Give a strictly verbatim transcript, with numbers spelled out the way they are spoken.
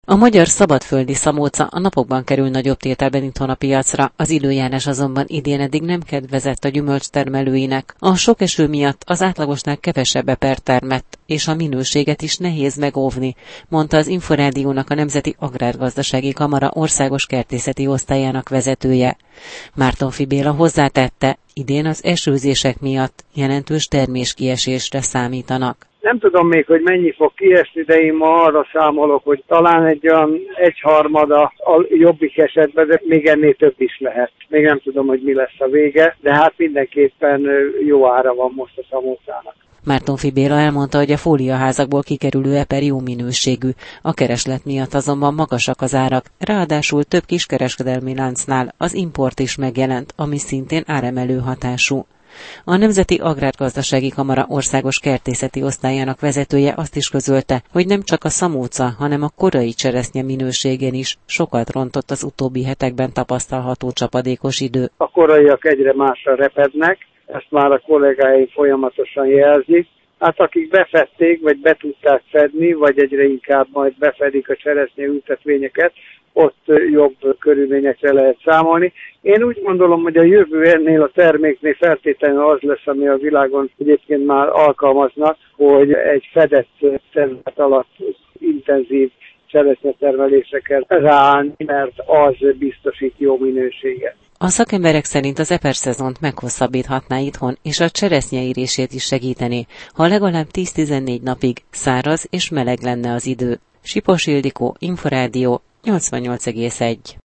A magyar szabadföldi szamóca a napokban kerül nagyobb tételben itthon a piacra, az időjárás azonban idén eddig nem kedvezett a gyümölcstermelőinek. A sok eső miatt az átlagosnál kevesebb eper termett, és a minőséget is nehéz megóvni, mondta az Inforádiónak a Nemzeti Agrárgazdasági Kamara országos kertészeti osztályának vezetője. Mártonffy Béla hozzátette, idén az esőzések miatt jelentős terméskiesésre számítanak. Nem tudom még, hogy mennyi fog kiesni, de én ma arra számolok, hogy talán egy olyan egyharmada a jobbik esetben, de még ennél több is lehet. Még nem tudom, hogy mi lesz a vége, de hát mindenképpen jó ára van most a szamócának. Mártonffy Béla elmondta, hogy a fóliaházakból kikerülő eper jó minőségű, a kereslet miatt azonban magasak az árak, ráadásul több kiskereskedelmi láncnál az import is megjelent, ami szintén áremelő hatású. A Nemzeti Agrárgazdasági Kamara országos kertészeti osztályának vezetője azt is közölte, hogy nem csak a szamóca, hanem a korai cseresznye minőségén is sokat rontott az utóbbi hetekben tapasztalható csapadékos idő. A koraiak egyre másra repednek, ezt már a kollégáim folyamatosan jelzik. Hát akik befedték, vagy be tudták fedni, vagy egyre inkább majd befedik a cseresznye ültetvényeket, ott jobb körülményekre lehet számolni. Én úgy gondolom, hogy a jövő ennél a terméknél feltétlenül az lesz, ami a világon egyébként már alkalmaznak, hogy egy fedett terület alatt intenzív cseresznyetermelésre kell ráállni, mert az biztosít jó minőséget. A szakemberek szerint az eper szezont meghosszabbíthatná itthon, és a cseresznye érését is segítené, ha legalább tíz-tizennégy napig száraz és meleg lenne az idő. Sipos Ildikó, Inforádió, nyolcvannyolc egész egy.